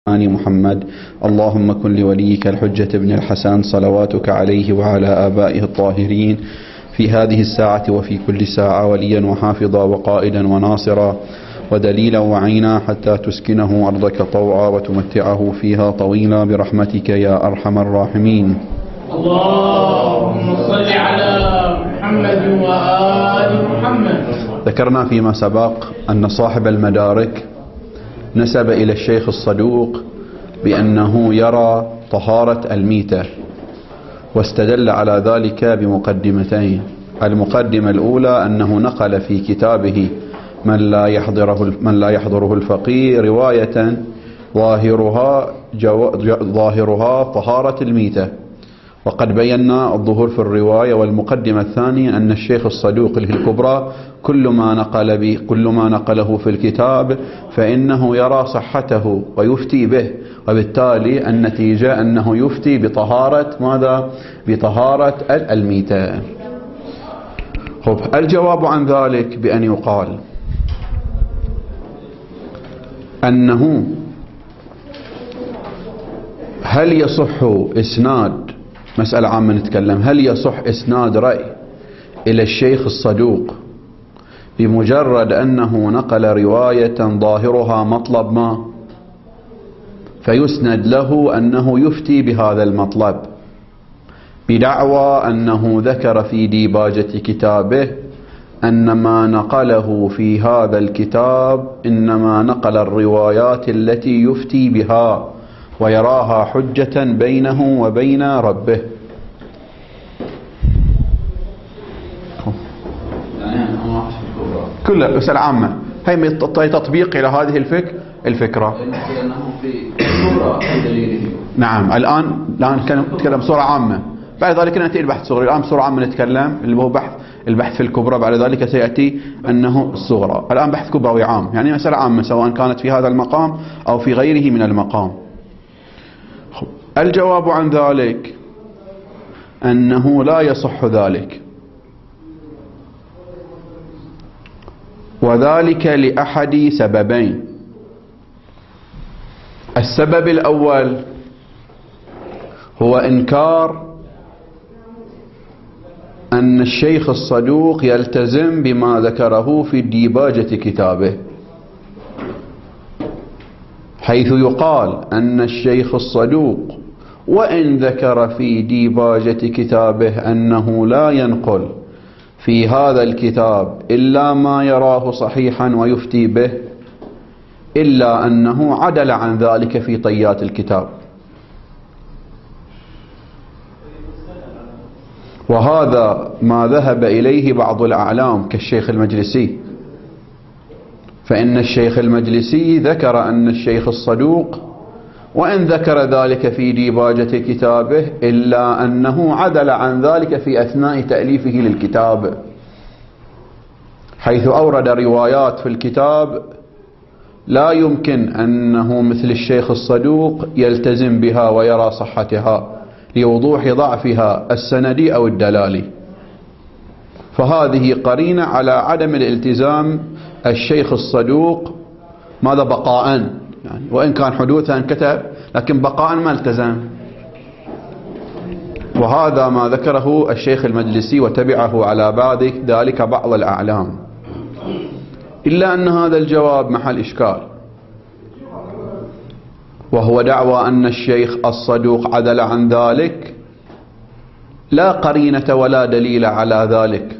محمد. اللهم كن لوليك الحجة بن الحسن صلواتك عليه وعلى آبائه الطاهرين في هذه الساعة وفي كل ساعة وليا وحافظا وقائدا وناصرا ودليلا وعينا حتى تسكنه أرضك طوعا وتمتعه فيها طويلا برحمتك يا أرحم الراحمين. اللهم صل على محمد وآل محمد. ذكرنا فيما سبق أن صاحب المدارك نسب إلى الشيخ الصدوق بأنه يرى طهارة الميتة، واستدل على ذلك بمقدمتين. المقدمة الأولى أنه نقل في كتابه من لا يحضره الفقيه رواية ظاهرها طهارة الميتة، وقد بينا الظهور في الرواية. والمقدمة الثانية أن الشيخ الصدوق له الكبرى كل ما نقله في الكتاب فإنه يرى صحته ويفتي به، وبالتالي النتيجة أنه يفتي بطهارة ماذا؟ بطهارة الميتة. الجواب عن ذلك بأن يقال أنه هل يصح إسناد، مسألة عامة نتكلم، هل يصح إسناد رأي إلى الشيخ الصدوق بمجرد أنه نقل رواية ظاهرها مطلب ما فيسند له أنه يفتي بهذا المطلب بدعوى أنه ذكر في ديباجة كتابه أن ما نقله في هذا الكتاب إنما نقل الروايات التي يفتي بها ويراها حجة بينه وبين ربه؟ كلها مسألة عامة، هي تطبيق إلى هذه الفكرة. نعم. الآن نتكلم بصورة عامة، بعد ذلك نأتي البحث الصغرى. الآن بصورة عامة نتكلم اللي هو البحث في الكبرى، بعد ذلك سيأتي أنه الصغرى. الآن بحث كبروي عام، يعني مسألة عامة سواء كانت في هذا المقام أو في غيره من المقام. الجواب عن ذلك أنه لا يصح ذلك، وذلك لأحد سببين. السبب الأول هو إنكار أن الشيخ الصدوق يلتزم بما ذكره في ديباجة كتابه، حيث يقال أن الشيخ الصدوق وإن ذكر في ديباجة كتابه أنه لا ينقل في هذا الكتاب إلا ما يراه صحيحا ويفتي به، إلا أنه عدل عن ذلك في طيات الكتاب. وهذا ما ذهب إليه بعض الأعلام كالشيخ المجلسي، فإن الشيخ المجلسي ذكر أن الشيخ الصدوق وإن ذكر ذلك في ديباجة كتابه إلا أنه عدل عن ذلك في أثناء تأليفه للكتاب، حيث أورد روايات في الكتاب لا يمكن أنه مثل الشيخ الصدوق يلتزم بها ويرى صحتها لوضوح ضعفها السندي أو الدلالي. فهذه قرينة على عدم الالتزام الشيخ الصدوق ماذا بقاء، يعني وإن كان حدوثا كتب لكن بقاء ما التزم. وهذا ما ذكره الشيخ المجلسي وتبعه على ذلك بعض الأعلام، إلا أن هذا الجواب محل إشكال، وهو دعوى أن الشيخ الصدوق عدل عن ذلك لا قرينة ولا دليل على ذلك،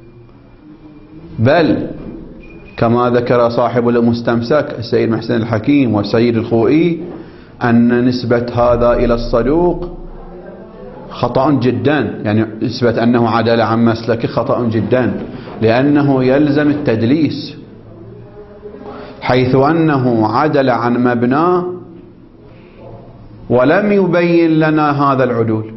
بل كما ذكر صاحب المستمسك السيد محسن الحكيم والسيد الخوئي أن نسبة هذا إلى الصدوق خطأ جدا، يعني نسبة أنه عدل عن مسلك خطأ جدا، لأنه يلزم التدليس، حيث أنه عدل عن مبناه ولم يبين لنا هذا العدول،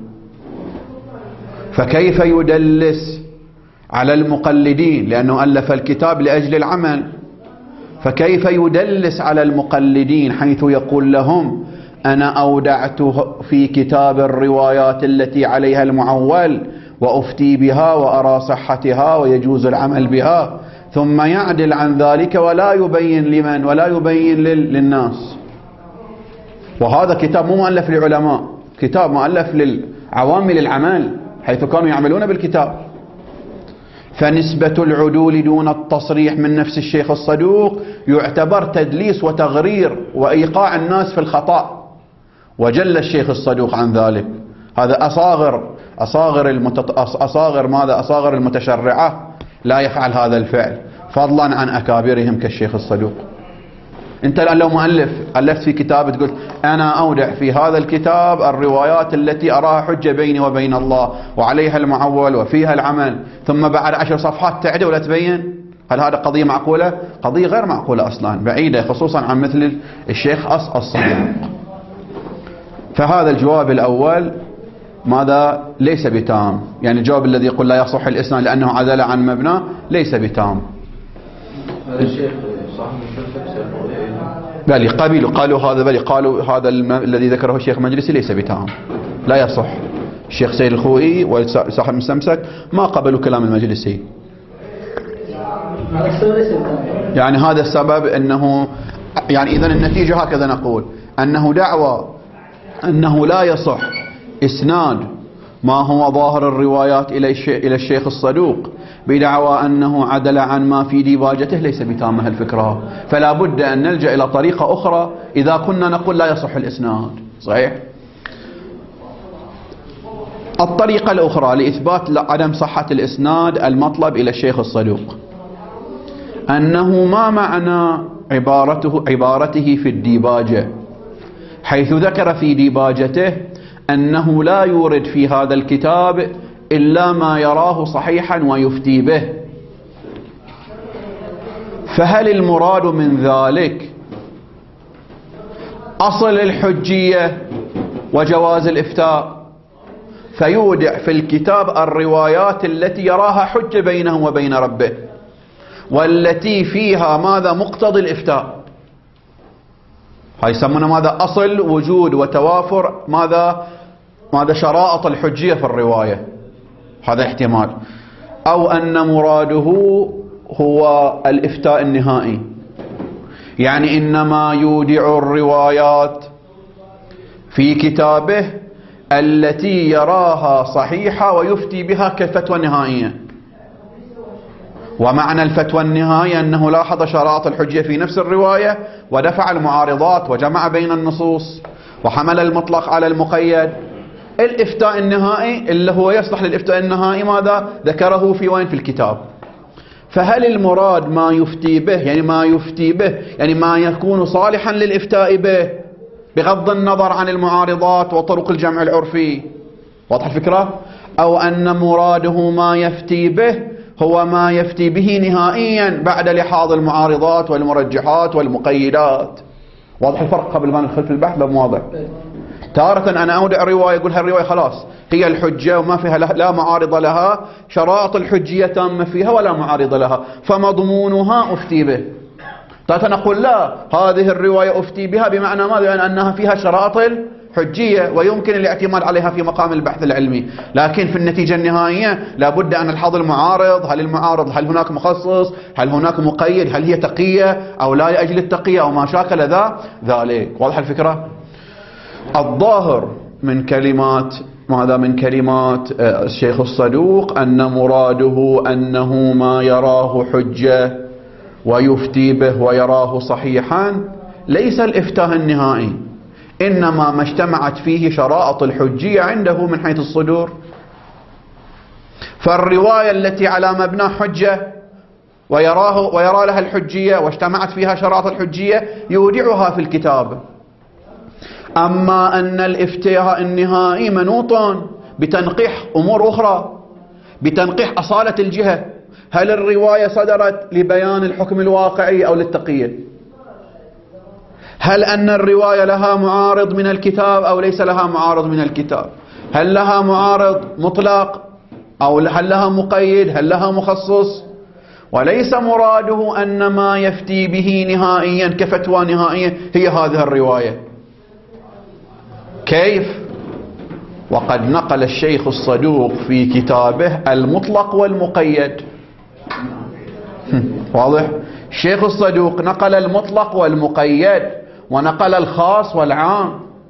فكيف يدلس على المقلدين؟ لأنه ألف الكتاب لأجل العمل، فكيف يدلس على المقلدين حيث يقول لهم أنا أودعت في كتاب الروايات التي عليها المعول وأفتي بها وأرى صحتها ويجوز العمل بها، ثم يعدل عن ذلك ولا يبين لمن ولا يبين للناس. وهذا كتاب مو مؤلف للعلماء، كتاب مؤلف للعوامل العمل حيث كانوا يعملون بالكتاب. فنسبة العدول دون التصريح من نفس الشيخ الصدوق يعتبر تدليس وتغرير وإيقاع الناس في الخطأ، وجل الشيخ الصدوق عن ذلك. هذا أصاغر المتشرعة لا يفعل هذا الفعل، فضلا عن أكابرهم كالشيخ الصدوق. أنت الآن لو مؤلف ألفت في كتاب تقول أنا أودع في هذا الكتاب الروايات التي أراها حجة بيني وبين الله وعليها المعول وفيها العمل، ثم بعد 10 صفحات تعدل ولا تبين، هل هذا قضية معقولة؟ قضية غير معقولة أصلا، بعيدة خصوصا عن مثل الشيخ الصدوق. فهذا الجواب الأول ماذا؟ ليس بتام. يعني الجواب الذي يقول لا يصح الإسناد لأنه عدل عن مبنى ليس بتام. هذا الشيخ صاحب بل قالوا هذا الذي ذكره الشيخ مجلسي ليس بتام، لا يصح. الشيخ سيد الخوئي وصاحب المستمسك ما قبلوا كلام المجلسي. يعني هذا السبب أنه يعني إذن النتيجة هكذا نقول أنه دعوى أنه لا يصح إسناد ما هو ظاهر الروايات إلى الشيخ الصدوق بدعوى أنه عدل عن ما في ديباجته ليس بتامة الفكرة. فلا بد أن نلجأ إلى طريقة أخرى إذا كنا نقول لا يصح الإسناد. صحيح؟ الطريقة الأخرى لإثبات عدم صحة الإسناد المطلب إلى الشيخ الصدوق أنه ما معنى عبارته في الديباجة حيث ذكر في ديباجته أنه لا يورد في هذا الكتاب إلا ما يراه صحيحا ويفتي به. فهل المراد من ذلك أصل الحجية وجواز الإفتاء فيودع في الكتاب الروايات التي يراها حجة بينه وبين ربه والتي فيها ماذا؟ مقتضي الإفتاء. هاي يسمونه ماذا؟ أصل وجود وتوافر ماذا شرائط الحجية في الرواية. هذا احتمال. أو أن مراده هو الإفتاء النهائي، يعني إنما يودع الروايات في كتابه التي يراها صحيحة ويفتي بها كفتوى نهائية. ومعنى الفتوى النهائية أنه لاحظ شرائط الحجية في نفس الرواية ودفع المعارضات وجمع بين النصوص وحمل المطلق على المقيد. الإفتاء النهائي اللي هو يصلح للإفتاء النهائي ماذا؟ ذكره في وين؟ في الكتاب. فهل المراد ما يفتي به يعني ما يكون صالحا للإفتاء به بغض النظر عن المعارضات وطرق الجمع العرفي؟ واضح الفكرة؟ أو أن مراده ما يفتي به هو ما يفتي به نهائيا بعد لحاظ المعارضات والمرجحات والمقيدات. واضح الفرق قبل ما ندخل في البحث؟ لا واضح. تارة أنا أودع رواية أقول هالرواية خلاص هي الحجة وما فيها لا معارضة لها، شرائط الحجية تامة فيها ولا معارضة لها، فمضمونها أفتي به. تارة نقول لا، هذه الرواية أفتي بها بمعنى ماذا؟ يعني أنها فيها شرائط الحجية ويمكن الاعتماد عليها في مقام البحث العلمي، لكن في النتيجة النهائية لابد أن نلحظ المعارض. هل هناك مخصص؟ هل هناك مقيد؟ هل هي تقية أو لا لأجل التقية أو ما شاكل ذلك؟ واضح الفكرة؟ الظاهر من كلمات الشيخ الصدوق أن مراده أنه ما يراه حجة ويفتي به ويراه صحيحا ليس الإفتاء النهائي، إنما ما اجتمعت فيه شرائط الحجية عنده من حيث الصدور. فالرواية التي على مبنى حجة ويرى لها الحجية واجتمعت فيها شرائط الحجية يودعها في الكتاب. أما أن الإفتاء النهائي منوط بتنقيح أمور أخرى، بتنقيح أصالة الجهة. هل الرواية صدرت لبيان الحكم الواقعي أو للتقية؟ هل أن الرواية لها معارض من الكتاب أو ليس لها معارض من الكتاب؟ هل لها معارض مطلق أو هل لها مقيد؟ هل لها مخصص؟ وليس مراده أن ما يفتي به نهائيا كفتوى نهائية هي هذه الرواية. كيف؟ وقد نقل الشيخ الصدوق في كتابه المطلق والمقيد. واضح؟ الشيخ الصدوق نقل المطلق والمقيد ونقل الخاص والعام.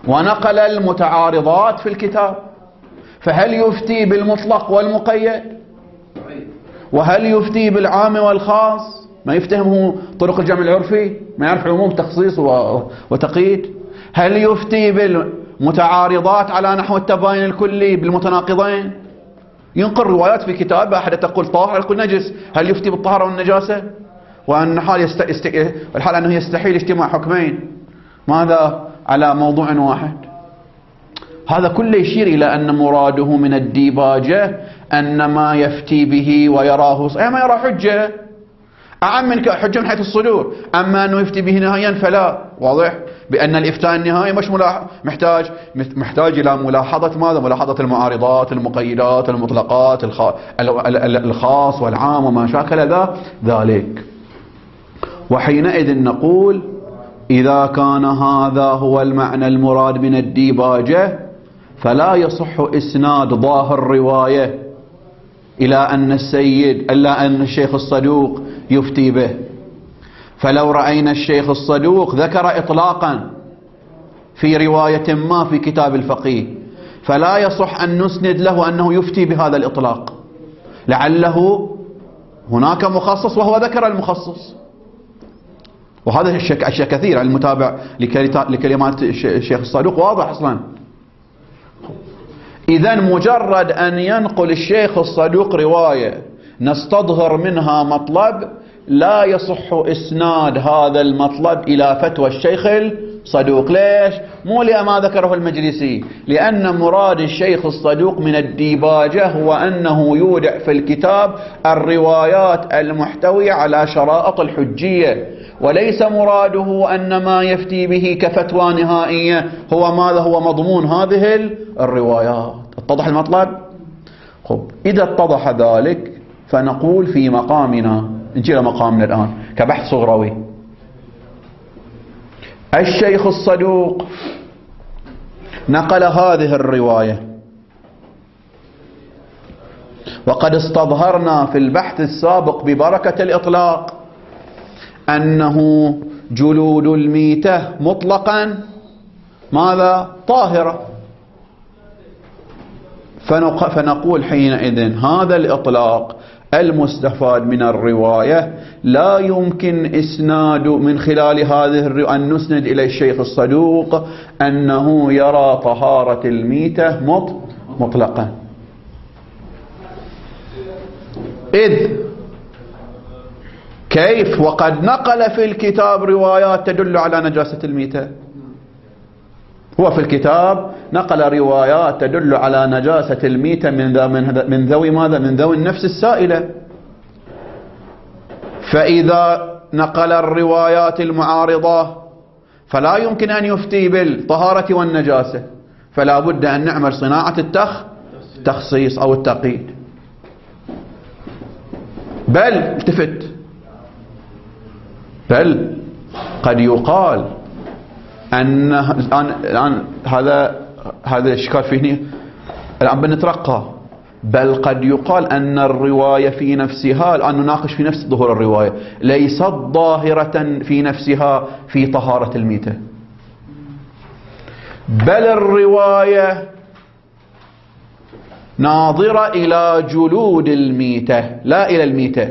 ونقل المتعارضات في الكتاب، فهل يفتي بالمطلق والمقيد؟ وهل يفتي بالعام والخاص؟ ما يفتهمه طرق الجمع العرفي، ما يعرف عموم تخصيص وتقييد. هل يفتي بالمتعارضات على نحو التباين الكلي بالمتناقضين؟ ينقل روايات في كتابه، أحد تقول طاهر يقول نجس، هل يفتي بالطهارة والنجاسة؟ وأن الحال أنه يستحيل اجتماع حكمين، ماذا على موضوع واحد؟ هذا كله يشير إلى أن مراده من الديباجة أن ما يفتي به ويراه ما يرى حجة أعم من حجة من حيث الصدور، أما أنه يفتي به نهائيا فلا. واضح بأن الإفتاء النهائي مش محتاج إلى ملاحظة ماذا؟ ملاحظة المعارضات، المقيدات، المطلقات، الخاص والعام وما شاكل ذلك. وحينئذ نقول إذا كان هذا هو المعنى المراد من الديباجة فلا يصح إسناد ظاهر الرواية إلى أن الشيخ الصدوق يفتي به. فلو رأينا الشيخ الصدوق ذكر إطلاقا في رواية ما في كتاب الفقيه فلا يصح أن نسند له أنه يفتي بهذا الإطلاق، لعله هناك مخصص وهو ذكر المخصص. وهذا أشياء كثير المتابع لكلمات الشيخ الصدوق واضح أصلا. إذن مجرد أن ينقل الشيخ الصدوق رواية نستظهر منها مطلب لا يصح إسناد هذا المطلب إلى فتوى الشيخ الصدوق. ليش؟ مو لما ذكره المجلسي، لأن مراد الشيخ الصدوق من الديباجة هو أنه يودع في الكتاب الروايات المحتوية على شرائط الحجية، وليس مراده أن ما يفتي به كفتوى نهائية هو ماذا؟ هو مضمون هذه الروايات. اتضح المطلب؟ إذا اتضح ذلك فنقول في مقامنا، نجي مقامنا الآن كبحث صغروي. الشيخ الصدوق نقل هذه الرواية، وقد استظهرنا في البحث السابق ببركة الإطلاق أنه جلود الميتة مطلقا ماذا؟ طاهرة. فنقول حينئذ هذا الإطلاق المستفاد من الرواية لا يمكن إسناد من خلال هذه أن نسند إلى الشيخ الصدوق أنه يرى طهارة الميتة مطلقا. إذ كيف وقد نقل في الكتاب روايات تدل على نجاسة الميتة؟ هو في الكتاب نقل روايات تدل على نجاسة الميتة من ذوي ماذا؟ من ذوي النفس السائلة. فإذا نقل الروايات المعارضة فلا يمكن أن يفتي بالطهارة والنجاسة، فلا بد أن نعمل صناعة التخصيص أو التقييد. بل قد يقال أن الآن هذا الإشكال فيه الآن بنترقى. بل قد يقال أن الرواية في نفسها، الآن نناقش في نفس ظهور الرواية، ليست ظاهرة في نفسها في طهارة الميتة، بل الرواية ناظرة إلى جلود الميتة لا إلى الميتة.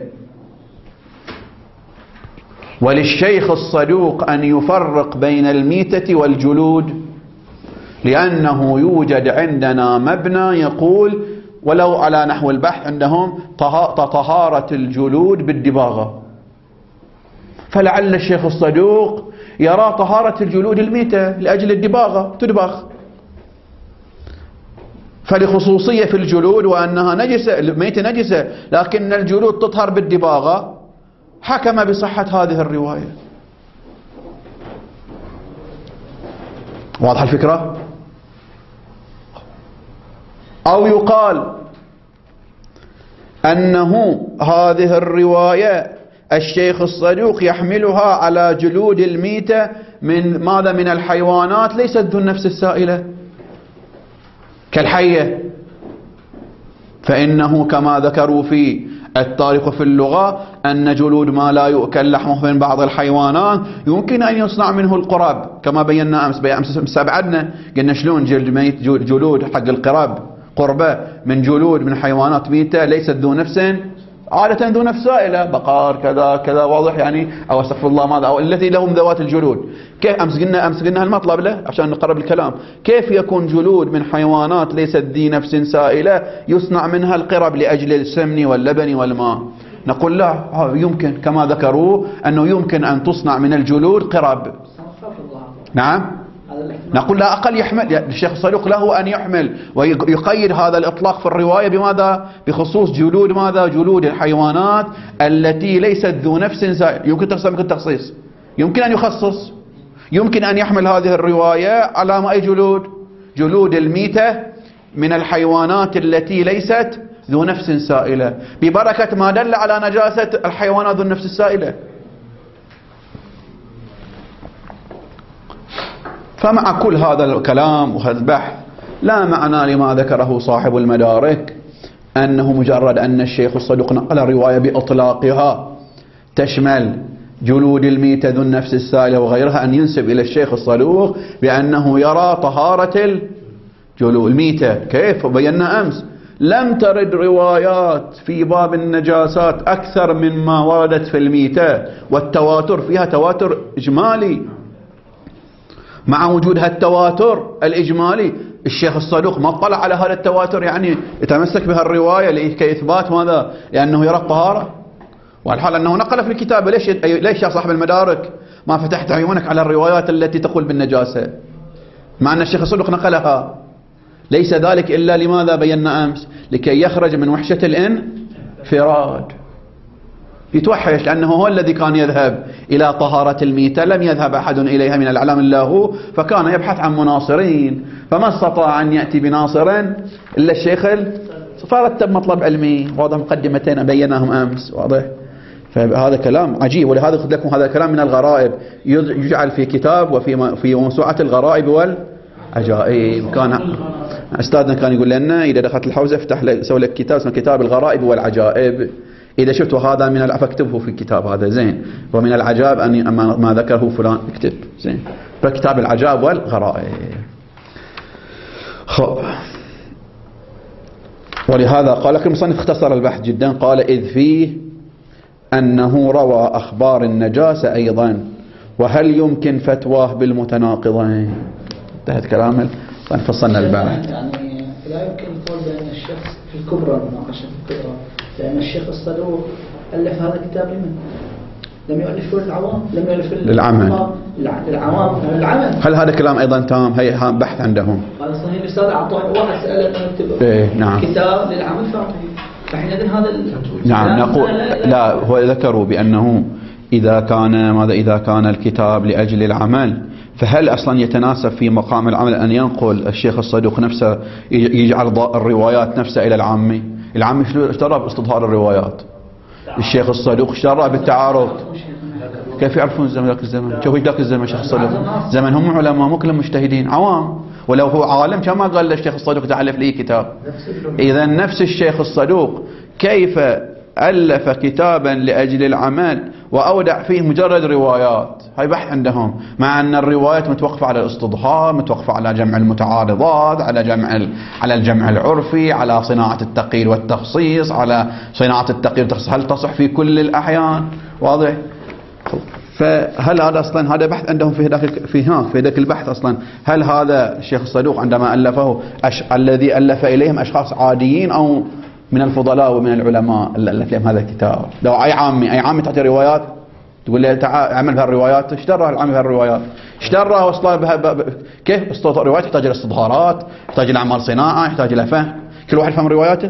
وللشيخ الصدوق أن يفرق بين الميتة والجلود، لأنه يوجد عندنا مبنى يقول ولو على نحو البحث عندهم طهارة الجلود بالدباغة، فلعل الشيخ الصدوق يرى طهارة الجلود الميتة لأجل الدباغة تدبغ، فلخصوصية في الجلود وأنها نجسة، الميتة نجسة لكن الجلود تطهر بالدباغة، حكم بصحة هذه الرواية. واضح الفكرة؟ أو يقال أنه هذه الرواية الشيخ الصدوق يحملها على جلود الميتة من ماذا؟ من الحيوانات ليست ذو النفس السائلة كالحية، فإنه كما ذكروا في التاريخ في اللغة أن جلود ما لا يؤكل لحمه من بعض الحيوانات يمكن أن يصنع منه القرب، كما بينا أمس استبعدنا قلنا شلون جلد ميت، جلود حق القرب قربة من جلود من حيوانات ميتة ليست ذو نفس، عادة ذو نفس سائلة، بقار كذا كذا واضح يعني، أو استغفر الله ماذا، أو التي لهم ذوات الجلود. كيف أمس قلنا هالمطلب له عشان نقرب الكلام، كيف يكون جلود من حيوانات ليست ذي نفس سائلة يصنع منها القرب لأجل السمن واللبن والماء؟ نقول لا، يمكن كما ذكروا أنه يمكن أن تصنع من الجلود قرب. نعم، نقول لا أقل يحمل، الشيخ الصدوق له أن يحمل ويقيد هذا الإطلاق في الرواية بماذا؟ بخصوص جلود ماذا؟ جلود الحيوانات التي ليست ذو نفس سائل. يمكن تخصيص، يمكن أن يخصص، يمكن أن يحمل هذه الرواية على أي جلود؟ جلود الميتة من الحيوانات التي ليست ذو نفس سائلة، ببركة ما دل على نجاسة الحيوانات ذو النفس السائلة. فمع كل هذا الكلام وهذا البحث لا معنى لما ذكره صاحب المدارك أنه مجرد أن الشيخ الصدوق نقل الرواية بإطلاقها تشمل جلود الميتة ذو النفس السائلة وغيرها، أن ينسب إلى الشيخ الصدوق بأنه يرى طهارة الجلود الميتة. كيف؟ بينا أمس لم ترد روايات في باب النجاسات أكثر مما وردت في الميتة، والتواتر فيها تواتر إجمالي. مع وجود هالتواتر الإجمالي الشيخ الصدوق ما اطلع على هذا التواتر، يعني يتمسك بها الرواية كإثبات ماذا؟ لأنه يرى الطهارة، والحال أنه نقل في الكتاب. ليش يا صاحب المدارك ما فتحت عيونك على الروايات التي تقول بالنجاسة مع أن الشيخ الصدوق نقلها؟ ليس ذلك إلا لماذا بينا أمس؟ لكي يخرج من وحشة الانفراد، يتوحش، لأنه هو الذي كان يذهب إلى طهارة الميتة، لم يذهب أحد إليها من الأعلام إلا هو، فكان يبحث عن مناصرين، فما استطاع أن يأتي بناصر إلا الشيخ. فرتب مطلب علمي، واضح مقدمتين بيناهم أمس، واضح. فهذا كلام عجيب، ولهذا قلت لكم هذا كلام من الغرائب يجعل في كتاب وفي موسوعة الغرائب والعجائب. كان أستاذنا كان يقول لنا إذا دخلت الحوزة افتح سوي لك كتاب اسمه كتاب الغرائب والعجائب، إذا شفت هذا من فاكتبه في الكتاب هذا زين، ومن العجائب أن ما ذكره فلان اكتب زين، فكتاب العجائب والغرائب. ولهذا قال لك المصنف اختصر البحث جدا، قال إذ فيه أنه روى أخبار النجاسة أيضا، وهل يمكن فتواه بالمتناقضين؟ انتهت كلامه، فصلنا البحث. يعني لا يمكن القول بأن الشخص في الكبرى، مناقشة الكبرى، لأن الشيخ الصدوق ألف هذا الكتاب لمن؟ لم يؤلفه للعوام، لم يؤلفه للعمل، للعوام للعمل. هل هذا كلام أيضا تام؟ هي بحث عندهم. هذا صحيح، الأستاذ أعطاه واحد سأله أنه يكتب نعم. كتاب للعمل فحينئذ هذا نعم نقول لا، هو ذكروا بأنه إذا كان الكتاب لأجل العمل، فهل أصلا يتناسب في مقام العمل أن ينقل الشيخ الصدوق نفسه يجعل الروايات نفسها إلى العامي؟ العامي اشترى باستظهار الروايات، الشيخ الصدوق اشترى بالتعارض. كيف يعرفون ذاك الزمن؟ شوفوا ذاك الزمن الشيخ الصدوق زمن هم علماء مو كلهم مجتهدين، عوام، ولو هو عالم كما قال للشيخ الصدوق تألف لي كتاب. إذا نفس الشيخ الصدوق كيف ألف كتابا لأجل العمل وأودع فيه مجرد روايات؟ هاي بحث عندهم، مع أن الروايات متوقفة على الاستظهار، متوقفة على جمع المتعارضات، على الجمع العرفي، على صناعة التقييد والتخصيص، على صناعة التقييد والتخصيص، هل تصح في كل الأحيان؟ واضح. فهل هذا أصلا هذا بحث عندهم في ذاك البحث أصلا، هل هذا الشيخ الصدوق عندما ألفه الذي ألف إليهم أشخاص عاديين أو من الفضلاء ومن العلماء اللي ألف لهم هذا الكتاب؟ لو أي عامي تعطي روايات تقول له تعال اعمل بهالروايات، اشتراها العامي بهالروايات، اشتراها وصلها كيف؟ روايات تحتاج إلى استظهارات، تحتاج إلى أعمال صناعة، يحتاج إلى فهم، كل واحد فهم رواياته.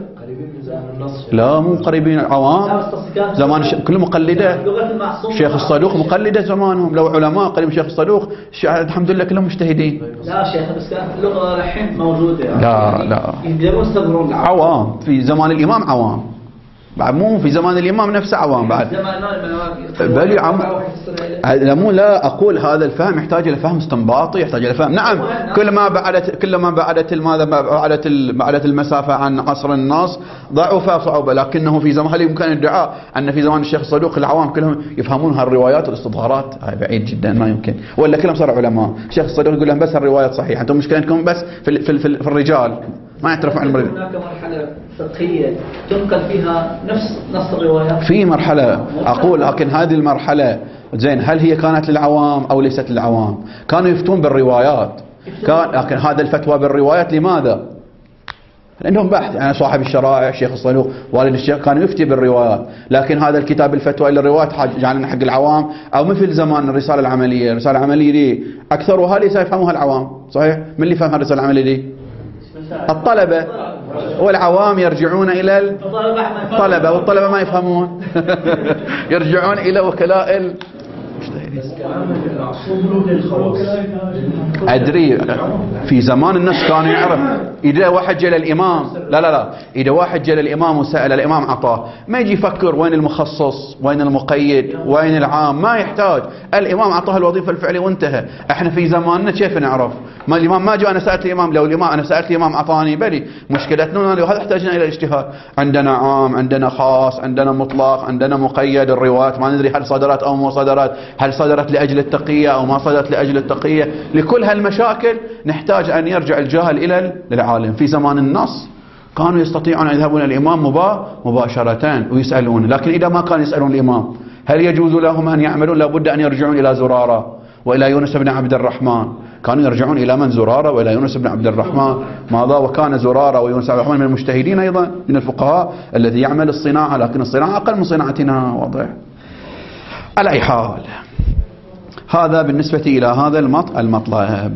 لا مو قريبين، عوام زمان كله مقلده. شيخ الصدوق مقلده زمانهم، لو علماء قريب شيخ الصدوق الحمد لله كلهم مجتهدين. لا شيخ بس كانت اللغه الحين موجوده يعني. لا يقدرون يستظهرون عوام في زمان الامام، عوام بعد مو في زمان الإمام نفسه عوام بعد بل لا أقول هذا الفهم يحتاج إلى فهم استنباطي، يحتاج إلى فهم. نعم كلما بعدت المسافة عن عصر النص ضعف صعوبة، لكنه في زمان هل يمكن الادعاء أن في زمان الشيخ الصدوق العوام كلهم يفهمون هالروايات والاستظهارات؟ هاي بعيد جدا، ما يمكن. ولا كلهم صاروا علماء. الشيخ الصدوق يقول لهم بس الروايات صحيحة، أنتم مشكلتكم بس في الرجال ما يعترفون عن المرجع. هناك مرحلة فقهية تنقل فيها نص الروايات في مرحلة أقول، لكن هذه المرحلة زين هل هي كانت للعوام أو ليست للعوام؟ كانوا يفتون بالروايات، لكن هذا الفتوى بالروايات لماذا؟ عندهم بحث. يعني صاحب الشرائع الشيخ الصدوق والد الشيخ كانوا يفتي بالروايات، لكن هذا الكتاب الفتوى للروايات جعلنا حق العوام. أو مثل زمان الرسالة العملية دي أكثرها ليس يفهموها العوام، صحيح؟ من اللي يفهم الرسالة العملية دي؟ الطلبة، والعوام يرجعون إلى الطلبة، والطلبة ما يفهمون يرجعون إلى وكلاء أدري. في زمان الناس كانوا يعرف إذا واحد جاء للإمام، لا إذا واحد جاء للإمام وسأل الإمام عطاه، ما يجي يفكر وين المخصص وين المقيد وين العام، ما يحتاج. الإمام عطاه الوظيفة الفعلية وانتهى. احنا في زماننا كيف نعرف؟ ما الإمام ما جاء أنا سألت الإمام، لو الإمام أنا سألت الإمام عطاني بلي مشكلتنا وهذا احتاجنا إلى الاجتهاد. عندنا عام، عندنا خاص، عندنا مطلق، عندنا مقيد. الروايات ما ندري هل صدرت أو مو صدرت، هل صدرت لأجل التقية أو ما صدرت لأجل التقية. لكل هالمشاكل نحتاج أن يرجع الجاهل إلى العالم. في زمان النص كانوا يستطيعون أن يذهبون إلى الإمام مباشرة ويسألون، لكن إذا ما كانوا يسألون الإمام هل يجوز لهم أن يعملون؟ لابد أن يرجعون إلى زرارة وإلى يونس بن عبد الرحمن. كانوا يرجعون إلى من؟ زرارة وإلى يونس بن عبد الرحمن. ماذا؟ وكان زرارة ويونس بن عبد الرحمن من المجتهدين أيضا، من الفقهاء الذي يعمل الصناعة، لكن الصناعة أقل من صناعتنا. واضح؟ على أي حال، هذا بالنسبة إلى هذا المطلب.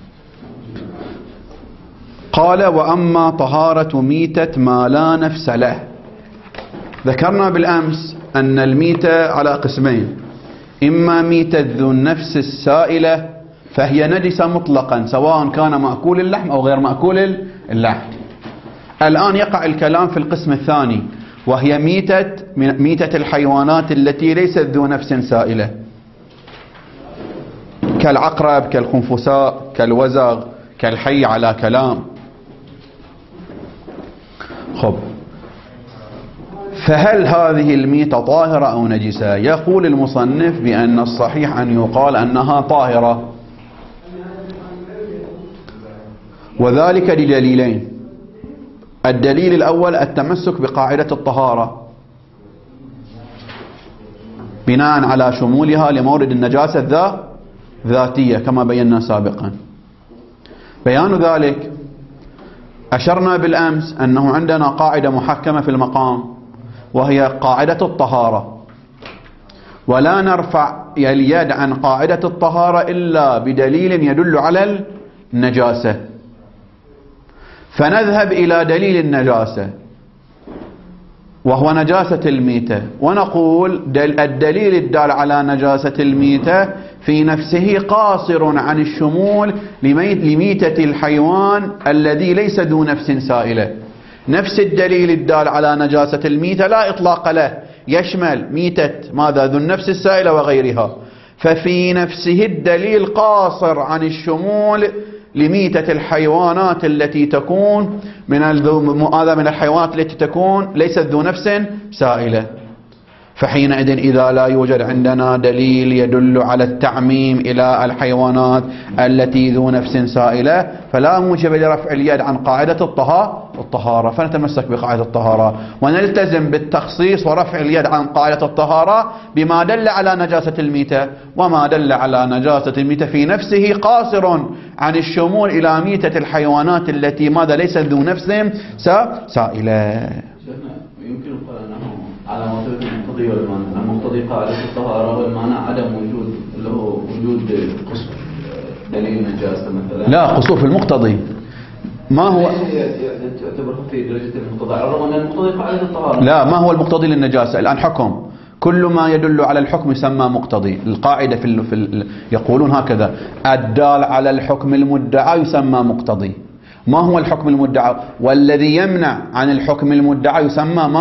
قال: وأما طهارة ميتة ما لا نفس له. ذكرنا بالأمس أن الميتة على قسمين: إما ميتة ذو النفس السائلة فهي نجسة مطلقا سواء كان مأكول اللحم أو غير مأكول اللحم. الآن يقع الكلام في القسم الثاني، وهي ميتة الحيوانات التي ليست ذو نفس سائلة، كالعقرب، كالخنفساء، كالوزغ، كالحي على كلام. خب، فهل هذه الميتة طاهرة أو نجسة؟ يقول المصنف بأن الصحيح أن يقال أنها طاهرة، وذلك لدليلين. الدليل الأول التمسك بقاعدة الطهارة بناء على شمولها لمورد النجاسة ذاتية كما بينا سابقا. بيان ذلك أشرنا بالأمس أنه عندنا قاعدة محكمة في المقام، وهي قاعدة الطهارة، ولا نرفع اليد عن قاعدة الطهارة إلا بدليل يدل على النجاسة. فنذهب إلى دليل النجاسة وهو نجاسة الميتة، ونقول الدليل الدال على نجاسة الميتة في نفسه قاصر عن الشمول لميتة الحيوان الذي ليس ذو نفس سائلة. نفس الدليل الدال على نجاسة الميتة لا إطلاق له، يشمل ميتة ماذا؟ ذو النفس السائلة وغيرها. ففي نفسه الدليل قاصر عن الشمول لميتة الحيوانات التي تكون من الحيوانات التي تكون ليست ذو نفس سائلة. فحينئذ إذا لا يوجد عندنا دليل يدل على التعميم إلى الحيوانات التي ذو نفس سائلة فلا موجب لرفع اليد عن قاعدة الطهارة، فنتمسك بقاعدة الطهارة ونلتزم بالتخصيص ورفع اليد عن قاعدة الطهارة بما دل على نجاسة الميتة. وما دل على نجاسة الميتة في نفسه قاصر عن الشمول إلى ميتة الحيوانات التي ماذا؟ ليست ذو نفس سائلة. يمكن القول أنه على مرتبة المقتضي والمانع. المقتضي قاعدة الطهارة، والمانع عدم وجود اللي هو وجود قصور دليل النجاسة مثلا. لا، قصور في المقتضي ما هو يعتبر في درجة المقتضى على الرغم أن المقتضي قاعدة الطهارة. لا، ما هو المقتضي للنجاسة؟ الآن حكم، كل ما يدل على الحكم يسمى مقتضي. القاعدة يقولون هكذا: الدال على الحكم المدعى يسمى مقتضي. ما هو الحكم المدعى؟ والذي يمنع عن الحكم المدعى يسمى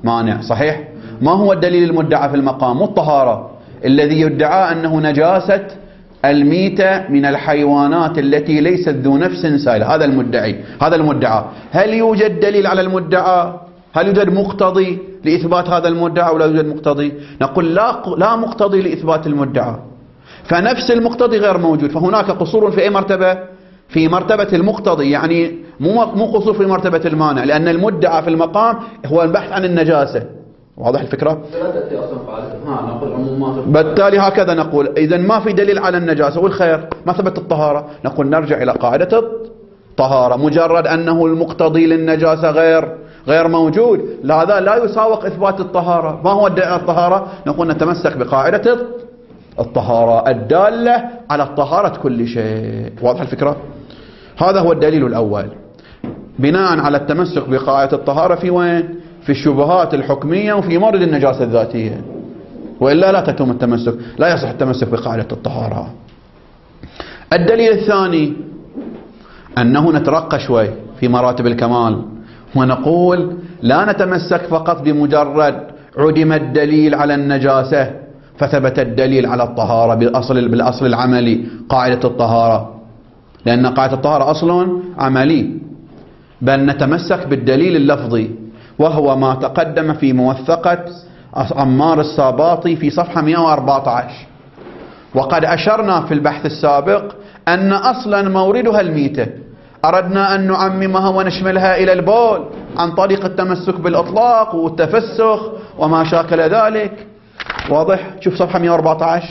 مانع. صحيح؟ ما هو الدليل المدعى في المقام؟ مو الطهارة. الذي يدعى أنه نجاسة الميتة من الحيوانات التي ليست ذو نفس سائلة، هذا المدعي، هذا المدعى. هل يوجد دليل على المدعى؟ هل يوجد مقتضي لإثبات هذا المدعى ولا يوجد مقتضي؟ نقول لا مقتضي لإثبات المدعى، فنفس المقتضي غير موجود، فهناك قصور في أي مرتبة؟ في مرتبة المقتضي، يعني مو قصور في مرتبة المانع، لأن المدعى في المقام هو البحث عن النجاسة. واضح الفكرة؟ بالتالي هكذا نقول إذا ما في دليل على النجاسة والخير، ما ثبت الطهارة، نقول نرجع إلى قاعدة الطهارة. مجرد أنه المقتضي للنجاسة غير موجود، هذا لا يساوق إثبات الطهارة. ما هو ادعاء الطهارة؟ نقول نتمسك بقاعدة الطهارة الدالة على الطهارة كل شيء. واضح الفكرة؟ هذا هو الدليل الأول بناء على التمسك بقاعدة الطهارة في وين؟ في الشبهات الحكمية وفي مورد النجاسة الذاتية، وإلا لا تتم التمسك، لا يصح التمسك بقاعدة الطهارة. الدليل الثاني أنه نترقى شوي في مراتب الكمال ونقول لا نتمسك فقط بمجرد عدم الدليل على النجاسة فثبت الدليل على الطهارة بالأصل العملي قاعدة الطهارة، لأن قاعدة الطهارة أصل عملي، بل نتمسك بالدليل اللفظي، وهو ما تقدم في موثقة عمار الساباطي في صفحة 114. وقد أشرنا في البحث السابق أن أصلا موردها الميتة، أردنا أن نعممها ونشملها إلى البول عن طريق التمسك بالإطلاق والتفسخ وما شاكل ذلك. واضح؟ شوف صفحة 114.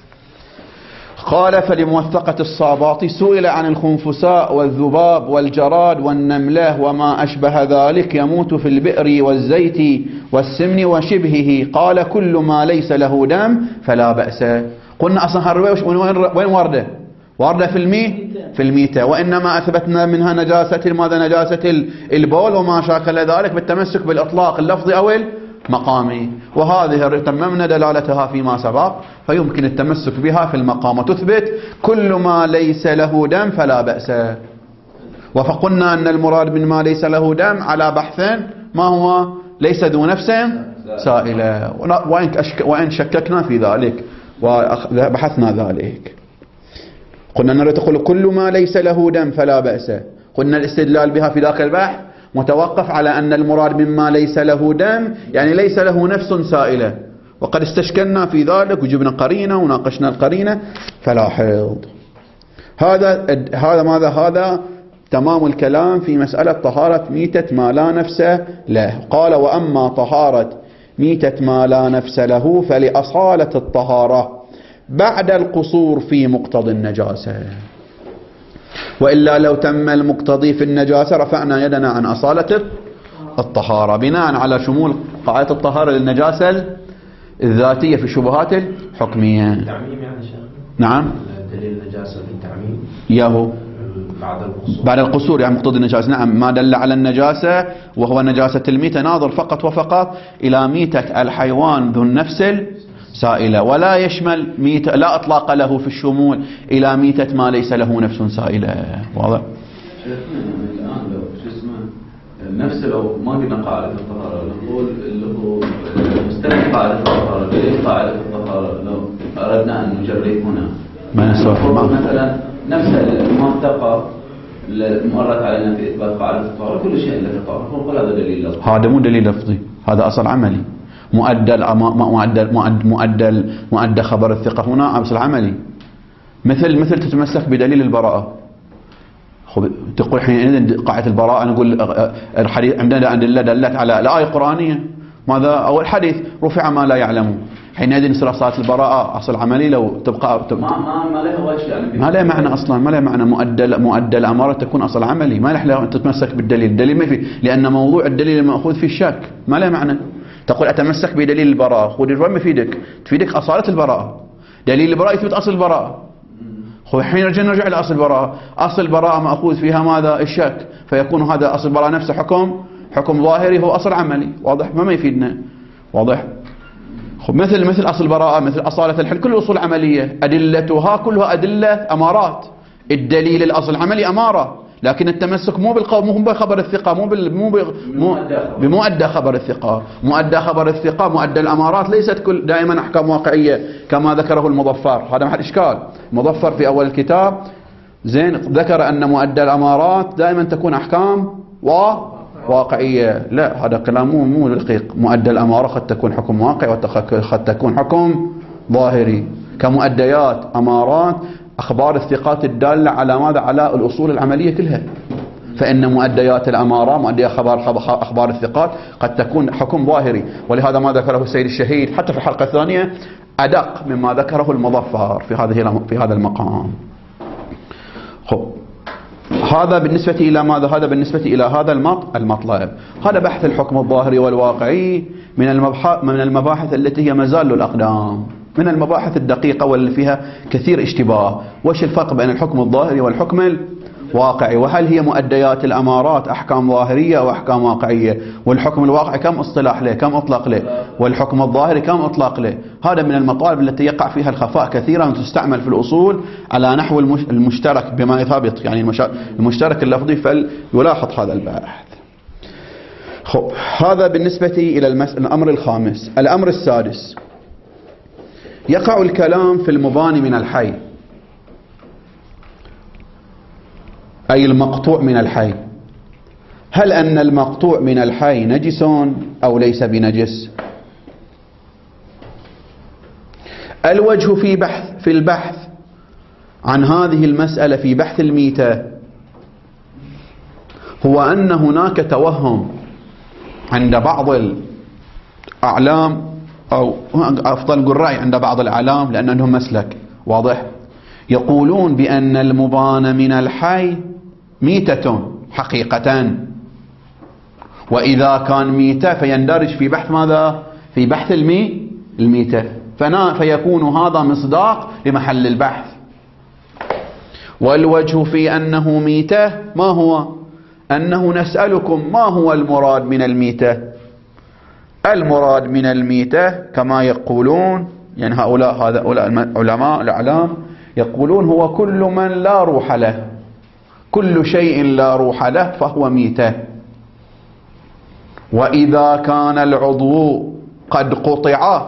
قال: فلموثقة الساباطي سئل عن الخنفساء والذباب والجراد والنملة وما أشبه ذلك يموت في البئر والزيت والسمن وشبهه، قال: كل ما ليس له دم فلا بأس. قلنا أصلا هالرواية وين وارده؟ وارده في الميتة، وإنما أثبتنا منها نجاسة البول وما شاكل ذلك بالتمسك بالإطلاق اللفظي أو المقامي، وهذه تممنا دلالتها فيما سبق، فيمكن التمسك بها في المقام وتثبت كل ما ليس له دم فلا بأس. وفقلنا أن المراد من ما ليس له دم على بحث ما هو ليس ذو نفس سائلة، وإن شككنا في ذلك وبحثنا ذلك. قلنا نرى تقول كل ما ليس له دم فلا بأس. قلنا الاستدلال بها في ذاك البحث متوقف على أن المراد مما ليس له دم يعني ليس له نفس سائلة، وقد استشكلنا في ذلك وجبنا قرينة وناقشنا القرينة فلا حيض. هذا تمام الكلام في مسألة طهارة ميتة ما لا نفس له. قال: وأما طهارة ميتة ما لا نفس له فلأصالة الطهارة بعد القصور في مقتضى النجاسة، وإلا لو تم المقتضي في النجاسة رفعنا يدنا عن أصالة الطهارة بناء على شمول قاعدة الطهارة للنجاسة الذاتية في الشبهات الحكمية. التعميم يعني شيخ؟ نعم، دليل النجاسة في التعميم ياهو بعد القصور يعني مقتضي النجاسة. نعم، ما دل على النجاسة وهو نجاسة الميتة ناظر فقط وفقط إلى ميتة الحيوان ذو النفس سائلة، ولا يشمل ميتة، لا إطلاق له في الشمول إلى ميتة ما ليس له نفس سائلة. واضح؟ شيخنا الآن لو شو اسمه نفس لو ما قلنا قاعدة الطهارة نقول اللي هو مستند قاعدة الطهارة، ليش قاعدة الطهارة لو أردنا أن نجرب هنا مثلا نفس المنطقة مرت علينا في إثبات قاعدة الطهارة كل شيء له طهارة، نقول هذا دليل لفظي. هذا مو دليل لفظي، هذا أصل عملي مؤدى خبر الثقة هنا أصل عملي. مثل تتمسك بدليل البراءة. تقول حين قاعدة البراءة نقول الحديث عندنا أدلة دلت على الآية القرآنية ماذا أو الحديث رفع ما لا يعلمون، حينئذ نصير صلاة البراءة أصل عملي. لو تبقى ما له وجه يعني ما له معنى أصلا، ما له معنى. مؤدى الأمارة تكون أصل عملي، ما له تتمسك بالدليل. الدليل ما فيه، لأن موضوع الدليل المأخوذ في الشك ما له معنى. تقول أتمسك بدليل البراءة، خذ وين تفيدك أصالة البراءة. دليل البراءة يثبت أصل البراءة. حين نرجع إلى أصل البراءة، أصل البراءة مأخوذ فيها ماذا؟ الشك، فيكون هذا أصل البراءة نفسه حكم ظاهري هو أصل عملي. واضح؟ ما يفيدنا. واضح؟ مثل أصل البراءة، مثل أصالة الحل، كل أصول عملية أدلتها كلها أدلة أمارات. الدليل الأصل العملي أمارة، لكن التمسك مو بالقول، مو بخبر الثقة، بمؤدى خبر الثقة. مؤدى خبر الثقة، مؤدى الأمارات ليست دائما أحكام واقعية كما ذكره المظفر. هذا محل إشكال. المظفر في أول الكتاب زين ذكر أن مؤدى الأمارات دائما تكون أحكام واقعية. لا، هذا كلام مو دقيق. مؤدى الأمارة قد تكون حكم واقعي وقد تكون حكم ظاهري، كمؤديات أمارات أخبار الثقات الدالة على ماذا؟ على الأصول العملية كلها. فإن مؤديات الأمارة، مؤديات أخبار الثقات قد تكون حكم ظاهري، ولهذا ما ذكره السيد الشهيد حتى في الحلقة الثانية أدق مما ذكره المظفر في هذا المقام. هذا بالنسبة إلى ماذا؟ هذا بالنسبة إلى هذا المطلب. هذا بحث الحكم الظاهري والواقعي من المباحث التي هي مزال الأقدام، من المباحث الدقيقة واللي فيها كثير اشتباه. وش الفرق بين الحكم الظاهري والحكم الواقعي؟ وهل هي مؤديات الأمارات أحكام ظاهرية أو أحكام واقعية؟ والحكم الواقعي كم اصطلاح له، كم أطلق له؟ والحكم الظاهري كم أطلق له؟ هذا من المطالب التي يقع فيها الخفاء كثيرا وتستعمل في الأصول على نحو المشترك بما يثابط، يعني المشترك اللفظي، فليلاحظ هذا البحث. هذا بالنسبة إلى الأمر الخامس. الأمر السادس، يقع الكلام في المباني من الحي، أي المقطوع من الحي. هل أن المقطوع من الحي نجس أو ليس بنجس؟ الوجه في البحث عن هذه المسألة في بحث الميتة هو أن هناك توهم عند بعض الأعلام، أو أفضل نقول رأي عند بعض الأعلام لأن عندهم مسلك واضح، يقولون بأن المبان من الحي ميتة حقيقة، وإذا كان ميتة فيندرج في بحث ماذا؟ في بحث الميتة، فيكون هذا مصداق لمحل البحث. والوجه في أنه ميتة ما هو؟ أنه نسألكم ما هو المراد من الميتة؟ المراد من الميتة كما يقولون، يعني هؤلاء العلماء الأعلام يقولون هو كل من لا روح له، كل شيء لا روح له فهو ميتة. وإذا كان العضو قد قطع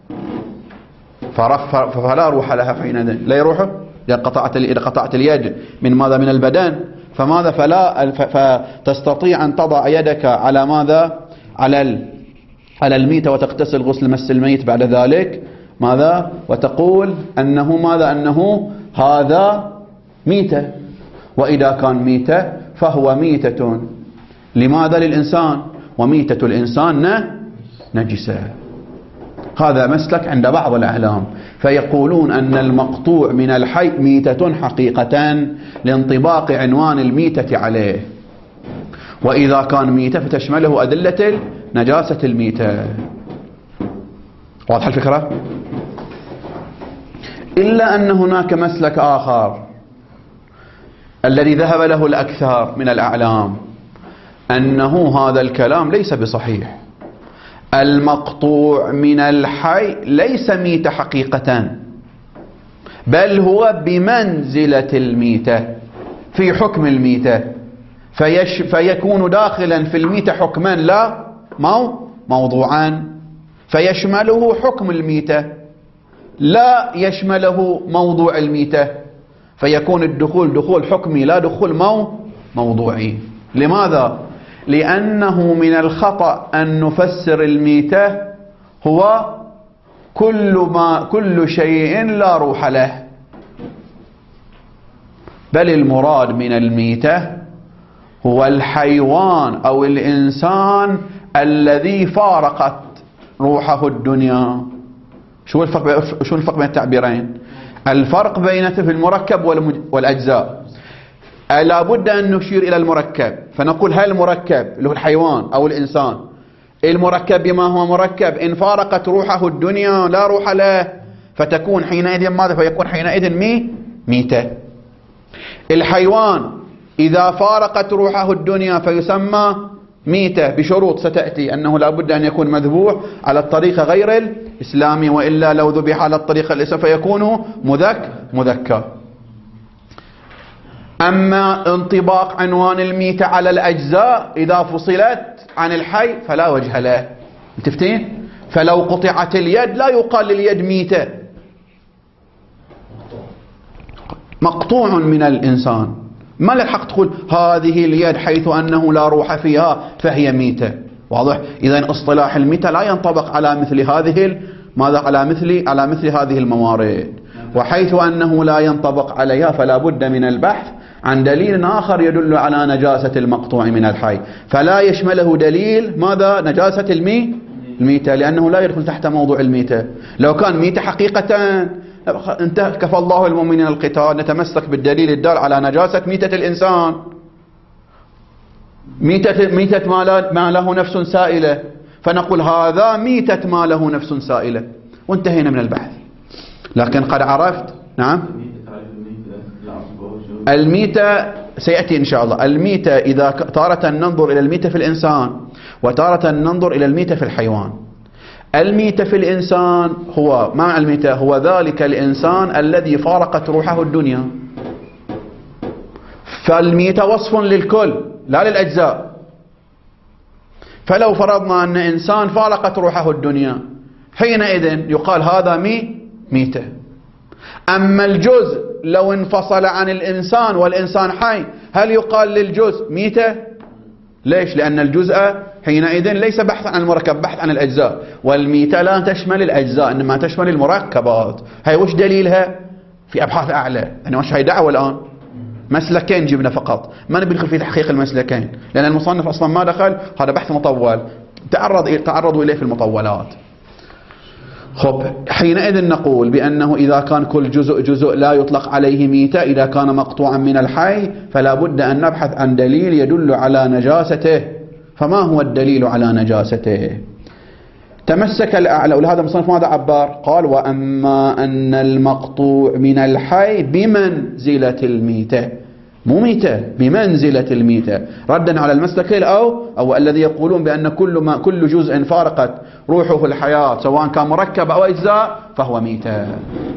فلا روح لها حينئذ، لا يروح. إذا قطعت اليد من ماذا؟ من البدن، فماذا؟ فتستطيع أن تضع يدك على ماذا؟ على الميتة وتغتسل غسل مس الميت بعد ذلك ماذا؟ وتقول أنه ماذا؟ أنه هذا ميتة. وإذا كان ميتة فهو ميتة لماذا؟ للإنسان، وميتة الإنسان نجسة. هذا مسلك عند بعض الأعلام، فيقولون أن المقطوع من الحي ميتة حقيقة لانطباق عنوان الميتة عليه، وإذا كان ميتة فتشمله أدلة نجاسة الميتة. واضح الفكرة؟ إلا أن هناك مسلك آخر الذي ذهب له الأكثر من الأعلام، أنه هذا الكلام ليس بصحيح. المقطوع من الحي ليس ميتة حقيقة، بل هو بمنزلة الميتة في حكم الميتة، فيكون داخلا في الميتة حكما لا موضوعا، فيشمله حكم الميتة لا يشمله موضوع الميتة، فيكون الدخول دخول حكمي لا دخول موضوعي. لماذا؟ لأنه من الخطأ أن نفسر الميتة هو كل شيء لا روح له، بل المراد من الميتة هو الحيوان أو الإنسان الذي فارقت روحه الدنيا. شو الفرق بين التعبيرين؟ الفرق بين في المركب والأجزاء. لا بد أن نشير إلى المركب، فنقول هل المركب اللي هو الحيوان أو الإنسان، المركب بما هو مركب إن فارقت روحه الدنيا لا روح له فتكون حينئذ ماذا؟ فيكون حينئذ ميتة. الحيوان إذا فارقت روحه الدنيا فيسمى ميتة بشروط ستأتي، أنه لا بد أن يكون مذبوح على الطريقة غير الإسلامي، وإلا لو ذبح على الطريقة الإسلامية فيكون مذكى. أما انطباق عنوان الميتة على الأجزاء إذا فصلت عن الحي فلا وجه له. متفتين؟ فلو قطعت اليد لا يقال لليد ميتة، مقطوع من الإنسان، ما لك حق تقول هذه اليد حيث أنه لا روح فيها فهي ميتة. واضح؟ إذن اصطلاح الميتة لا ينطبق على مثل هذه ماذا على مثل هذه الموارد، وحيث أنه لا ينطبق عليها فلا بد من البحث عن دليل آخر يدل على نجاسة المقطوع من الحي، فلا يشمله دليل ماذا؟ نجاسة الميتة، لأنه لا يدخل تحت موضوع الميتة. لو كان ميتة حقيقة انتهى، كفى الله المؤمنين القتال، نتمسك بالدليل الدال على نجاسة ميتة الإنسان، ميتة ما له نفس سائلة، فنقول هذا ميتة ما له نفس سائلة وانتهينا من البحث. لكن قد عرفت. نعم. الميتة سيأتي إن شاء الله. الميتة إذا تارة ننظر إلى الميتة في الإنسان وتارة ننظر إلى الميتة في الحيوان. الميتة في الإنسان هو ما معنى الميتة؟ هو ذلك الإنسان الذي فارقت روحه الدنيا. فالميتة وصف للكل لا للأجزاء. فلو فرضنا أن إنسان فارقت روحه الدنيا حينئذ يقال هذا ميتة. أما الجزء لو انفصل عن الإنسان والإنسان حي هل يقال للجزء ميتة؟ ليش؟ لأن الجزء حينئذ ليس بحث عن المركب، بحث عن الأجزاء، والميتة لا تشمل الأجزاء إنما تشمل المركبات. هاي وش دليلها؟ في أبحاث أعلى. يعني وش هاي دعوة الآن؟ مسلكين جبنا فقط، ما نبي ندخل في تحقيق المسلكين لأن المصنف أصلا ما دخل، هذا بحث مطول تعرضوا إليه في المطولات. خب حينئذ نقول بأنه إذا كان كل جزء لا يطلق عليه ميتة، إذا كان مقطوعا من الحي فلا بد أن نبحث عن دليل يدل على نجاسته. فما هو الدليل على نجاسته؟ تمسك الأعلى، ولهذا المصنف ماذا عبر؟ قال وأما أن المقطوع من الحي بمنزلة الميتة، مو ميتة، بمنزلة الميتة، ردا على المسلكين أو الذي يقولون بأن كل جزء فارقت روحه في الحياة سواء كان مركب أو أجزاء فهو ميتة.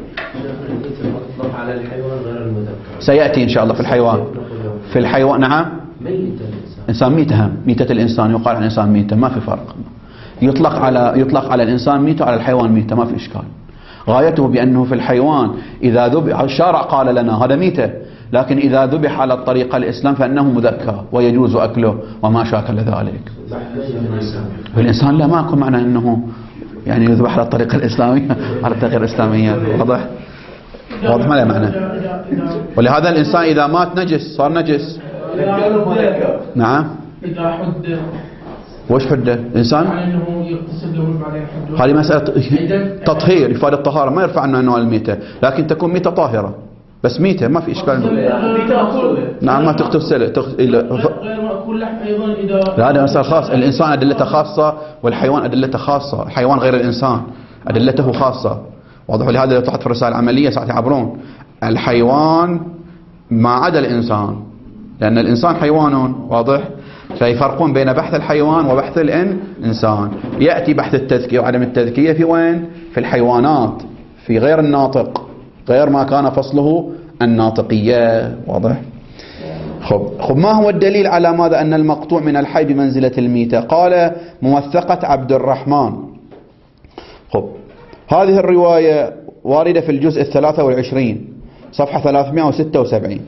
على الحيوان غير المذكر سيأتي إن شاء الله في الحيوان. نعم. إنسان ميتة، ميتة الإنسان يقال عن الإنسان ميتة، ما في فرق. يطلق على الإنسان ميتة وعلى الحيوان ميتة، ما في إشكال. غايته بأنه في الحيوان إذا ذبح، الشارع قال لنا هذا ميتة، لكن إذا ذبح على الطريقة الإسلام فإنه مذكى ويجوز أكله وما شاكل ذلك. في الإنسان لا، ماكو معنى أنه يعني يذبح على الطريقة الإسلامية على الطريقة الإسلامية. واضح ما له معنى. ولهذا الإنسان إذا مات نجس، صار نجس. نعم. إذا حد وش حده الإنسان؟ أنه يغتسل له بعدين حده. هذه مسألة تطهير، إفادة الطهارة، ما يرفع عنه أنواع الميتة، لكن تكون ميتة طاهرة، بس ميتة ما في إشكال. نعم ما تغتسل غير مأكول لحم أيضا إذا. لا هذا مسألة خاص، الإنسان أدلته خاصة والحيوان أدلته خاصة، الحيوان غير الإنسان أدلته خاصة. واضح؟ لهذا لو طلعت في الرسالة العملية ساعات يعبرون الحيوان ما عدا الإنسان، لأن الإنسان حيوان. واضح؟ فيفرقون بين بحث الحيوان وبحث الإنسان. يأتي بحث التذكية وعدم التذكية في وين؟ في الحيوانات، في غير الناطق، غير ما كان فصله الناطقية. واضح؟ خب ما هو الدليل على ماذا أن المقطوع من الحي بمنزلة الميتة؟ قال موثقة عبد الرحمن. خب هذه الرواية واردة في الجزء 23 صفحة 376.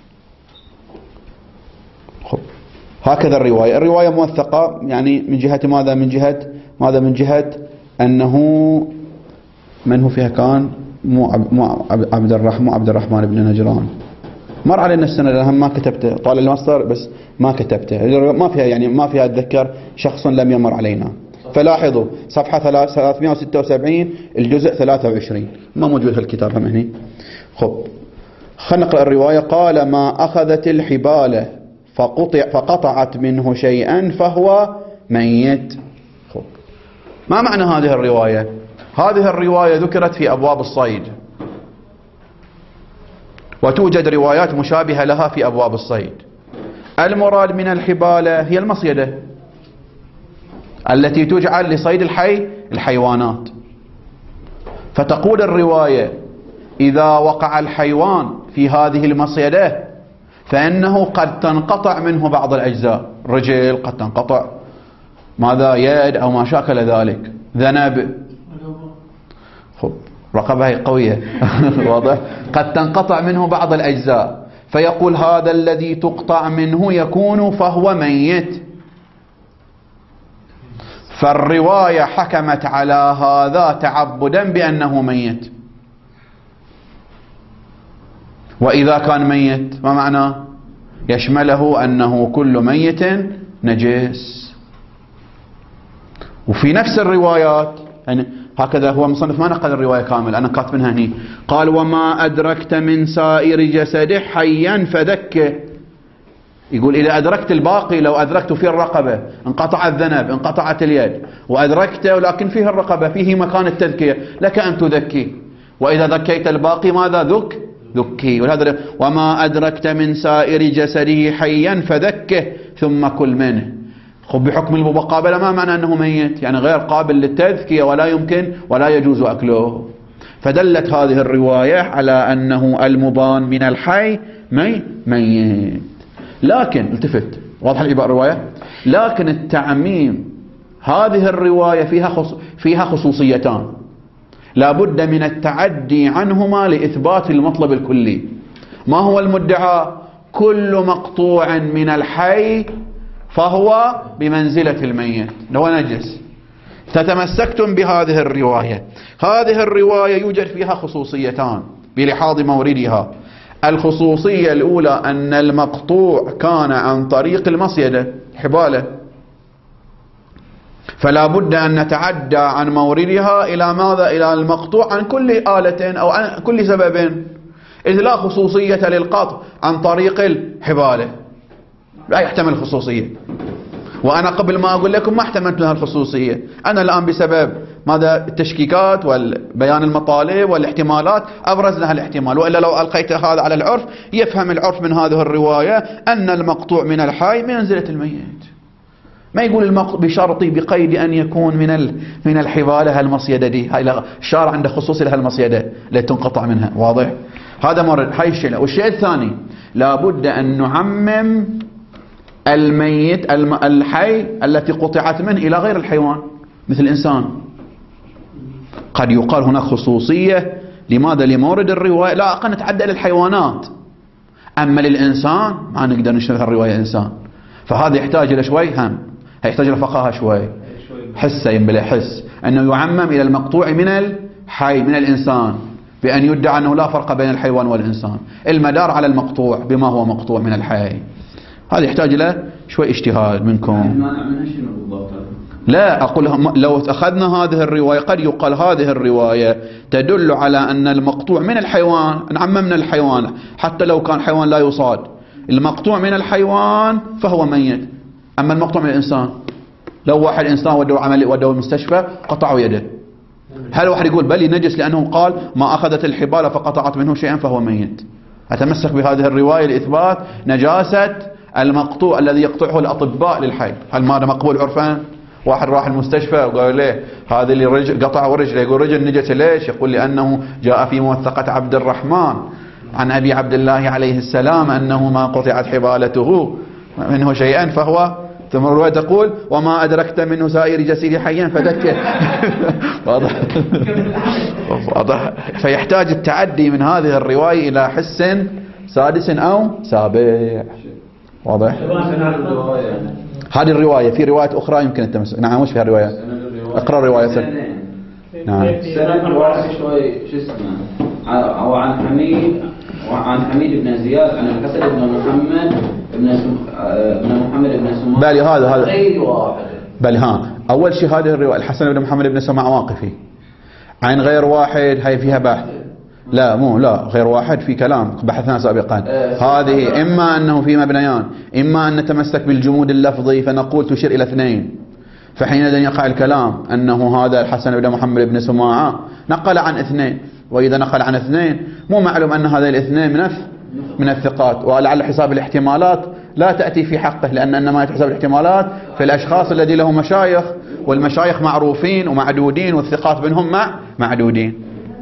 خب هكذا الرواية موثقة، يعني من جهة ماذا؟ من جهة أنه من هو فيها كان؟ مو عبد الرحمن بن نجران. مر علينا السنة لأنها ما كتبته، طالع المصدر بس ما كتبته، ما فيها يعني ما فيها أتذكر شخص لم يمر علينا. فلاحظوا صفحة 376 الجزء 23 ما موجود في الكتاب هم هنا. خب خلينا نقرأ الرواية. قال ما أخذت الحبال فقطعت منه شيئا فهو ميت. خب ما معنى هذه الرواية؟ هذه الرواية ذكرت في أبواب الصيد، وتوجد روايات مشابهة لها في أبواب الصيد. المراد من الحبالة هي المصيدة التي تجعل لصيد الحيوانات. فتقول الرواية إذا وقع الحيوان في هذه المصيدة فإنه قد تنقطع منه بعض الأجزاء، رجل قد تنقطع، ماذا، يد أو ما شاكل ذلك، ذنب، خب رقبة هي قوية واضح، قد تنقطع منه بعض الأجزاء، فيقول هذا الذي تقطع منه يكون فهو ميت. فالرواية حكمت على هذا تعبدا بأنه ميت. وإذا كان ميت ما معناه؟ يشمله أنه كل ميت نجس. وفي نفس الروايات يعني هكذا هو مصنف ما نقل الرواية كامل، أنا كاتبنها هني، قال وما أدركت من سائر جسده حيا فذكه. يقول إذا أدركت الباقي، لو أدركت فيه الرقبة انقطع الذنب انقطعت اليد وأدركته ولكن فيه الرقبة فيه مكان التذكية، لك أن تذكي، وإذا ذكيت الباقي ماذا، ذكي. ولهذا وما أدركت من سائر جسده حيا فذكه ثم كل منه. خب بحكم المقابلة ما معنى أنه ميت، يعني غير قابل للتذكية ولا يمكن ولا يجوز أكله. فدلت هذه الرواية على أنه المبان من الحي ميت. لكن التفت، واضح الرواية، لكن التعميم هذه الرواية فيها خصوصيتان لا بد من التعدي عنهما لإثبات المطلب الكلي. ما هو المدعى؟ كل مقطوع من الحي فهو بمنزلة الميت، هو نجس. فتمسكتم بهذه الرواية. هذه الرواية يوجد فيها خصوصيتان بلحاظ موردها. الخصوصية الأولى أن المقطوع كان عن طريق المصيدة حبالة، فلا بد أن نتعدى عن موردها إلى ماذا؟ إلى المقطوع عن كل آلة أو عن كل سبب، إذ لا خصوصية للقطع عن طريق الحبالة، لا يحتمل خصوصية. وأنا قبل ما أقول لكم ما احتملت لها الخصوصية، أنا الآن بسبب ماذا؟ التشكيكات والبيان المطالب والاحتمالات أبرز لها الاحتمال، وإلا لو ألقيت هذا على العرف يفهم العرف من هذه الرواية أن المقطوع من الحي منزلة الميت. ما يقول بشرط بقيد أن يكون من الحبالة المصيدة دي، هاي الشارع عنده خصوصي لها المصيدة لا تنقطع منها، واضح؟ هذا مرد، هاي الشيء. والشيء الثاني لا بد أن نعمم الميت الحي التي قطعت منه إلى غير الحيوان مثل الإنسان. قد يقال هناك خصوصية، لماذا؟ لمورد الرواية، لا أقل نتعدى للحيوانات، أما للإنسان ما نقدر نشتغل الرواية إنسان. فهذا يحتاج إلى شوي هم، يحتاج إلى فقاهة شوي، حس ينبلع حس أنه يعمم إلى المقطوع من الحي من الإنسان، بأن يدعى أنه لا فرق بين الحيوان والإنسان، المدار على المقطوع بما هو مقطوع من الحي. هذا يحتاج إلى شوي اجتهاد منكم. لا أقول لو أخذنا هذه الرواية قد يقال هذه الرواية تدل على أن المقطوع من الحيوان، نعممنا الحيوان حتى لو كان حيوان لا يصاد، المقطوع من الحيوان فهو ميت. أما المقطوع من الإنسان، لو واحد إنسان ودوه المستشفى قطعوا يده، هل واحد يقول بل نجس لأنه قال ما أخذت الحبال فقطعت منه شيئا فهو ميت؟ أتمسك بهذه الرواية لإثبات نجاسة المقطوع الذي يقطعه الأطباء للحي. هل ماذا مقبول عرفا؟ واحد راح المستشفى وقال له هذا اللي رجل قطعه رجله، يقول رجل نجس ليش؟ يقول لأنه جاء في موثقة عبد الرحمن عن أبي عبد الله عليه السلام أنه ما قطعت حبالته منه شيئا فهو. ثم الرواية تقول وما أدركت منه سائر جسده حيا فذكه. واضح؟ واضح. فيحتاج التعدي من هذه الرواية إلى حس سادس أو سابع. واضح؟ هذه الرواية في رواية أخرى يمكن التمسك. نعم وش فيها الرواية؟ اقرأ الرواية سنة. نعم. سنة شوي شو اسمه أو عن حميد بن زياد عن الحسن بن محمد بن محمد بن سماع. بالي هذا غير واحد. بالي أول شيء هذه الرواية الحسن بن محمد بن سماع واقفي عن غير واحد، هاي فيها بحث. لا غير واحد في كلام بحثنا سابقا. هذه إما أنه في مبنيان، إما أن نتمسك بالجمود اللفظي فنقول تشير إلى اثنين، فحينئذ يقع الكلام أنه هذا الحسن بن محمد بن سماعة نقل عن اثنين، وإذا نقل عن اثنين مو معلوم أن هذه الاثنين من الثقات، ولعل حساب الاحتمالات لا تأتي في حقه، لأن إنما حساب الاحتمالات في الأشخاص الذي لهم مشايخ، والمشايخ معروفين ومعدودين والثقات منهم معدودين.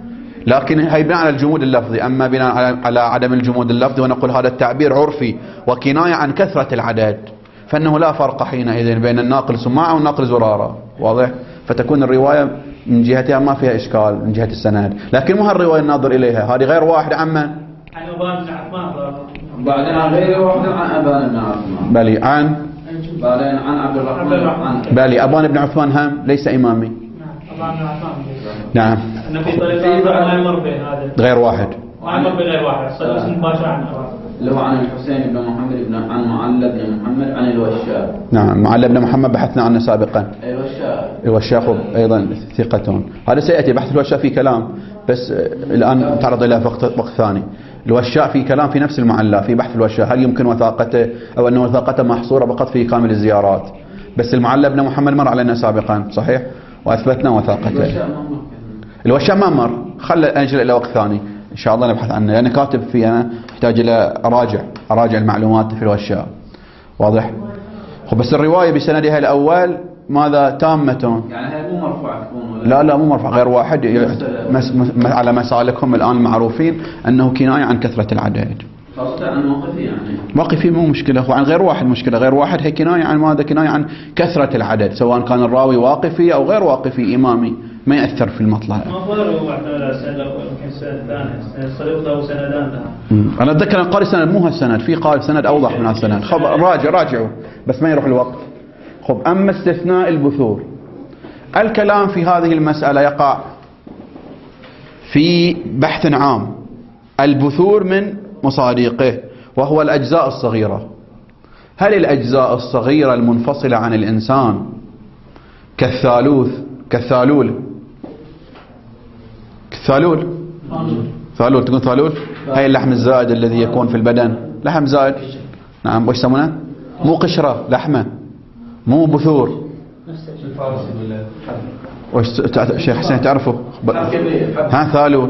لكن هي بناء على الجمود اللفظي. أما بناء على عدم الجمود اللفظي ونقول هذا التعبير عرفي وكناية عن كثرة العدد، فإنه لا فرق حينئذ بين الناقل سماعة والناقل زرارة. واضح؟ فتكون الرواية من جهتها ما فيها إشكال من جهة السند، لكن مو هالرواية الناظر إليها، هذه غير واحد عمن عن أبان بن عثمان، بعدين عن غير واحد عن أبان بن عثمان، بلي عن بعدين عن عبد الرحمن بلي أبان بن عثمان هم ليس إمامي. أبان بن عثمان. نعم. أنه في طريقة ما يمر بين هذا. غير واحد. ما يمر بغير واحد، صدق مباشرة عن أبان. اللي هو عن الحسين بن محمد بن عن معل بن محمد عن الوشاب. نعم، معل بن محمد بحثنا عنه سابقا. الوشاب أيضا ثقة. هذا سيأتي بحث الوشاب في كلام، بس الآن تعرض إلى وقت ثاني. الوشاء في كلام في نفس المعلى في بحث الوشاء، هل يمكن وثاقته أو أن وثاقته محصورة فقط في كامل الزيارات، بس المعلى بن محمد مر علينا سابقا صحيح وأثبتنا وثاقته. الوشاء ما مر، خلى أنجل إلى وقت ثاني إن شاء الله نبحث عنه، لأن كاتب فيه أنا يحتاج إلى أراجع المعلومات في الوشاء. واضح؟ بس الرواية بسندها الأول ماذا تامة، يعني هي مو مرفوعة تكون لا مو مرفوع، غير واحد على مسالكهم الآن المعروفين أنه كناية عن كثرة العدد. خاصة عن موقفي يعني موقفي مو مشكلة، وعن غير واحد مشكلة. غير واحد هي كناية عن ماذا؟ كناية عن كثرة العدد، سواء كان الراوي واقفي أو غير واقفي إمامي، ما يأثر في المطلع. ما فرق واحد سند يمكن سند ثاني صديق له سندان له. أنا أتذكر أن قال سند مو هالسند، في قال سند أوضح من هالسند. خب راجعوا بس ما يروح الوقت. خب أما استثناء البثور، الكلام في هذه المسألة يقع في بحث عام. البثور من مصادقه وهو الأجزاء الصغيرة. هل الأجزاء الصغيرة المنفصلة عن الإنسان كالثالول تكون ثالول، هاي اللحم الزائد الذي يكون في البدن، لحم زائد. نعم، وش يسمونه؟ مو قشرة، لحمة، مو بثور. وش شيخ حسين تعرفه؟ ها ثالول،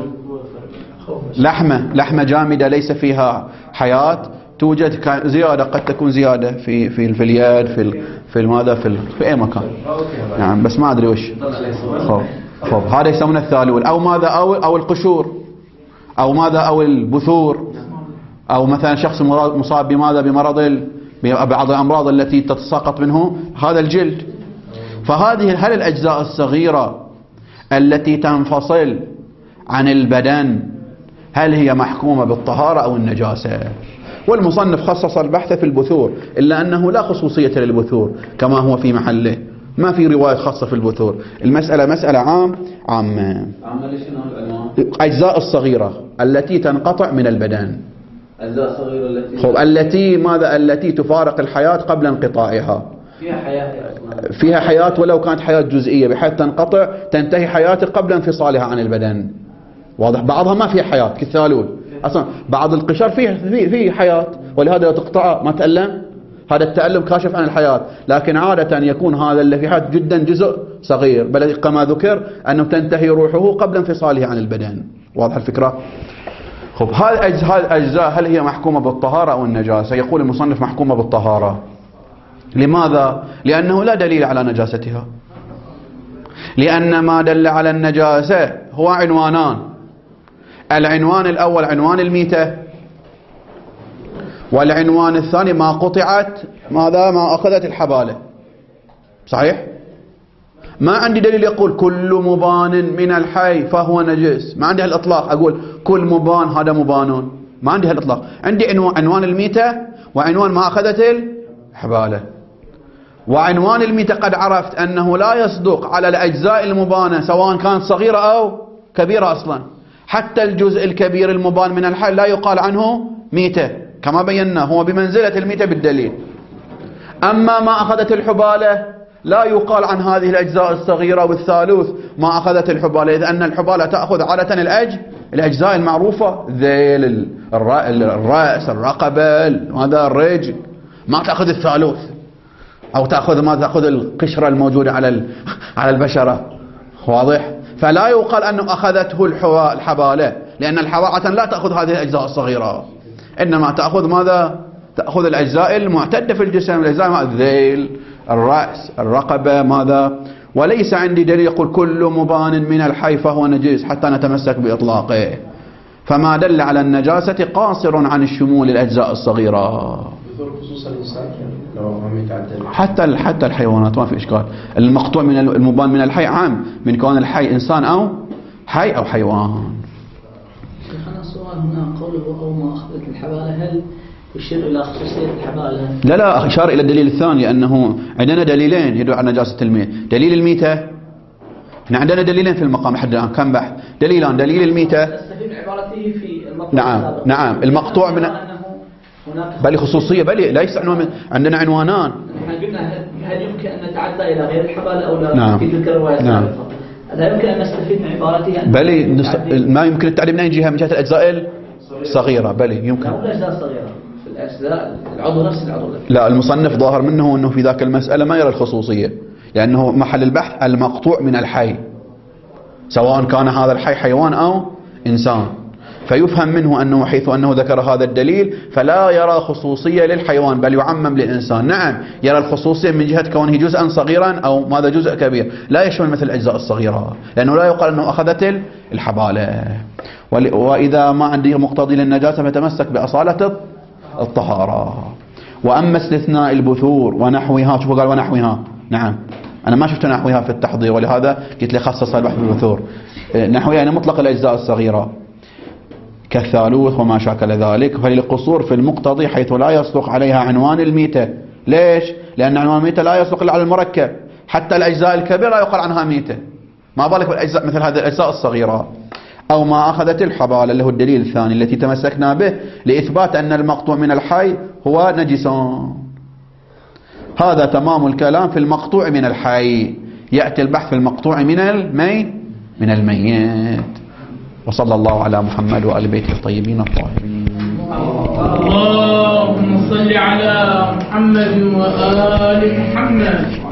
لحمة جامدة ليس فيها حياة، توجد زيادة، قد تكون زيادة في اليد في الماذا في أي مكان. نعم، بس ما أدري وش. خب هذا يسمونه الثالول، أو ماذا أو القشور، أو ماذا أو البثور، أو مثلا شخص مصاب بماذا بمرض بعض الأمراض التي تتساقط منه هذا الجلد. فهذه هل الأجزاء الصغيرة التي تنفصل عن البدن هل هي محكومة بالطهارة أو النجاسة؟ والمصنف خصص البحث في البثور، إلا أنه لا خصوصية للبثور كما هو في محله، ما في رواية خاصة في البثور. المسألة مسألة عامة. أجزاء الصغيرة التي تنقطع من البدن، أجزاء صغيرة التي تفارق الحياة قبل انقطاعها. فيها حياة ولو كانت حياة جزئية، بحيث تنتهي حياته قبل انفصالها عن البدن. واضح؟ بعضها ما فيها حياة كالثالول، أصلا بعض القشر فيه حياة، ولهذا لو تقطعه ما تألم، هذا التألم كاشف عن الحياة. لكن عادة يكون هذا اللي في حياة جدا جزء صغير، بل كما ذكر أنه تنتهي روحه قبل انفصاله عن البدن. واضح الفكرة؟ خب هذه الأجزاء هل هي محكومة بالطهارة أو النجاسة؟ يقول المصنف محكومة بالطهارة. لماذا؟ لأنه لا دليل على نجاستها، لأن ما دل على النجاسة هو عنوانان. العنوان الأول عنوان الميتة، والعنوان الثاني ما قطعت ما أخذت الحبالة. صحيح؟ ما عندي دليل يقول كل مبان من الحي فهو نجس، ما عندي هالإطلاق أقول كل مبان هذا مبانون، ما عندي هالإطلاق. عندي عنوان الميتة وعنوان ما أخذت الحبالة. وعنوان الميتة قد عرفت أنه لا يصدق على الأجزاء المبانة سواء كانت صغيرة أو كبيرة. أصلا حتى الجزء الكبير المبان من الحي لا يقال عنه ميتة، كما بينا هو بمنزلة الميتة بالدليل. أما ما أخذت الحبالة لا يقال عن هذه الأجزاء الصغيرة والثالوث ما أخذت الحبالة، إذ أن الحبالة تأخذ عادة الأجزاء المعروفة، ذيل، الرأس، الرقبة، هذا الرجل، ما تأخذ الثالوث، أو تأخذ القشرة الموجودة على البشرة. واضح؟ فلا يقال أنه أخذته الحبالة، لأن الحبالة لا تأخذ هذه الأجزاء الصغيرة، إنما تأخذ ماذا؟ تأخذ الأجزاء المعتدة في الجسم، الأجزاء الذيل، الرأس، الرقبة، ماذا؟ وليس عندي دليل يقول كل مبان من الحي فهو نجس حتى نتمسك بإطلاقه. فما دل على النجاسة قاصر عن الشمول الأجزاء الصغيرة. خصوصا الإنسان لو هم يتعدل حتى الحيوانات ما في إشكال. المقطوع من المبان من الحي عام من كون الحي إنسان أو حي أو حيوان. شيخنا السؤال هنا قوله أو ما أخذت الحبالة هل يشير إلى خصوصية الحبالة؟ لا أشار إلى الدليل الثاني أنه عندنا دليلين يدل على نجاسة الميت. دليل الميتة احنا عندنا دليلين في المقام لحد الآن كم بحث دليلان. دليل الميتة نستفيد من عبارته في المقطوع نعم المقطوع من بل خصوصية بل ليس عنوان عندنا عنوانان. نحن قلنا هل يمكن أن نتعدى إلى غير الحبالة أو لا؟ نعم. في تلك الرواية السابقة لا يمكن أن نستفيد من عبارته بل ما يمكن التعدي من أي جهة من جهة الأجزاء الصغيرة بل يمكن لا الأجزاء الصغيرة في الأجزاء العضو نفس العضو. لا المصنف ظاهر منه أنه في ذاك المسألة ما يرى الخصوصية لأنه محل البحث المقطوع من الحي سواء كان هذا الحي حيوان أو إنسان. فيفهم منه أنه حيث أنه ذكر هذا الدليل فلا يرى خصوصية للحيوان بل يعمم للإنسان. نعم يرى الخصوصية من جهة كونه جزءا صغيرا أو ماذا جزء كبير لا يشمل مثل الأجزاء الصغيرة لأنه لا يقال أنه أخذت الحبالة. وإذا ما عندي مقتضي للنجاسة فتمسك بأصالة الطهارة. وأما استثناء البثور ونحوها شوفوا قال ونحوها نعم أنا ما شفت نحوها في التحضير ولهذا قلت لي خصص البحث بالبثور. نحوها يعني مطلق الأجزاء الصغيرة كالثالوث وما شاكل ذلك. فللقصور في المقتضي حيث لا يصدق عليها عنوان الميتة. ليش؟ لأن عنوان الميتة لا يصدق إلا على المركب. حتى الأجزاء الكبيرة لا يقال عنها ميتة ما بالك بالأجزاء مثل هذه الأجزاء الصغيرة. أو ما أخذت الحبال اللي هو الدليل الثاني التي تمسكنا به لإثبات أن المقطوع من الحي هو نجسان. هذا تمام الكلام في المقطوع من الحي. يأتي البحث في المقطوع من الميت. وصلى الله على محمد وآل بيته الطيبين الطاهرين. اللهم صل على محمد وآل محمد.